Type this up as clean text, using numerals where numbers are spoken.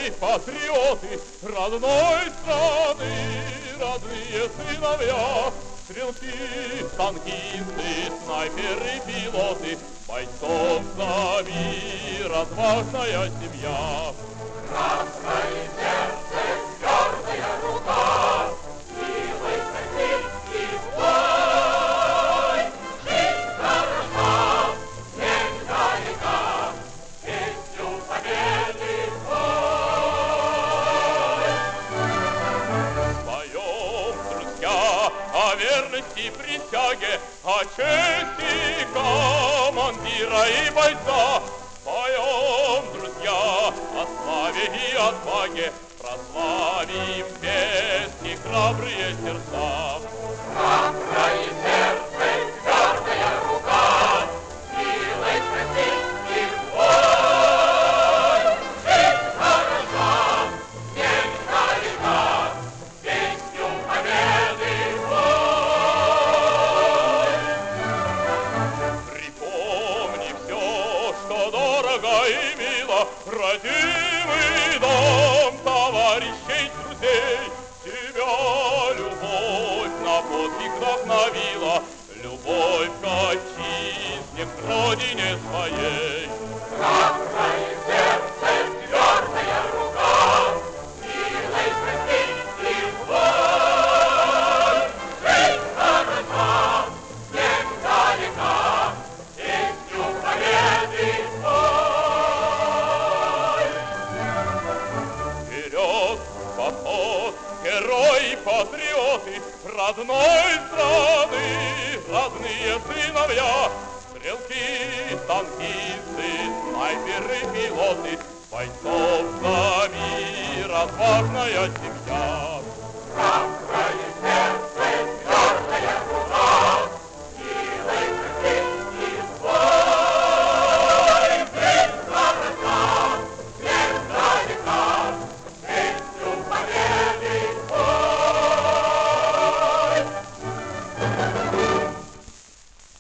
герой, патриоты родной страны, родные сыновья, стрелки, танкисты, снайперы, пилоты, бойцов за мир, отважная семья. Красное сердце, твердая рука, силой красив и злой. Жизнь хороша, всегда века, песню победы свой. Поем, друзья, о верности присяге, о чести командира и бойца. Поем, друзья, о славе и отваге, прославим песни храбрые сердца. Храброе сердце, твердая рука, силой красив и злой. Жизнь хороша, всегда века, песню победы свой. Припомни все, что дорого и мило, родимый дом товарищей, друзей. Тебя любовь на подвиг вдохновила, любовь к отчизне, к родине своей. Храброе сердце, твердая рука, силой красив и злой. Жизнь хороша, всегда века, песню победы свой. Вперед, поход, герои, патриоты родной страны, родные сыновья, стрелки, танкисты, снайперы, пилоты, бойцов за мир, отважная семья.